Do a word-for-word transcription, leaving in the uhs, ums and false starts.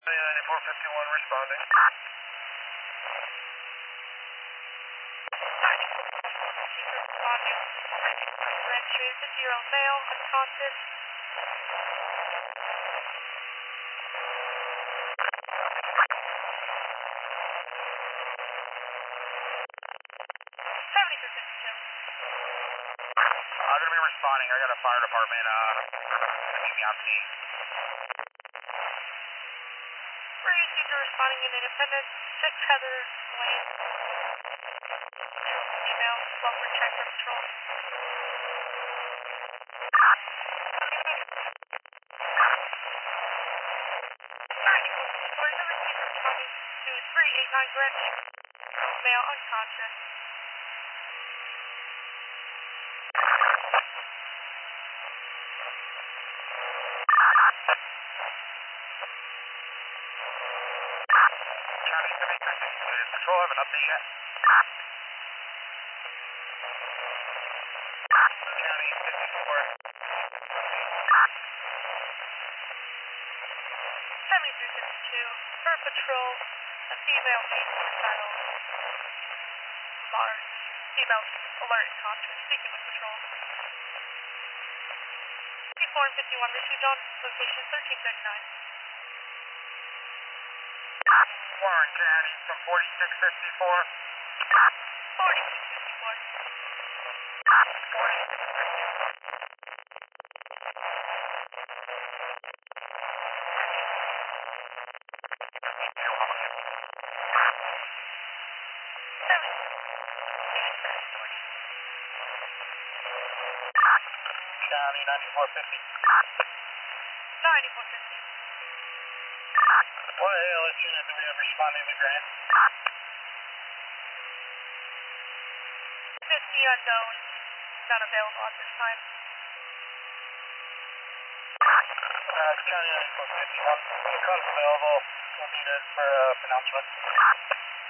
ninety-four fifty-one responding. Responding. Registration fifty-year-old male, unconscious. seventy-three fifty-two. I'm going to be responding. I got a fire department uh, meet me on scene. Emergencies are responding in Independence, six Heather Lane. Female, welfare check for patrol. ninety-four fifty-four, is everything responding to three eighty-nine Greenwich. Male, unconscious. County seventy-three fifty-two, does patrol have an update yet? County fifty-four. seventy-three fifty-two, per patrol, a female case suicidal. Large. Female alert and conscious, speaking with patrol. fifty-four and fifty-one received on location thirteen thirty-nine. Warren County from forty-six fifty-four. forty-six fifty-four. forty-six fifty-four. County ninety-four fifty. ninety-four fifty. What A L S unit do we have responding to Grant? fifty unknown. Not available at this time. Uh, County ninety-four fifty. One, one comes available. We'll need it for uh, pronouncement.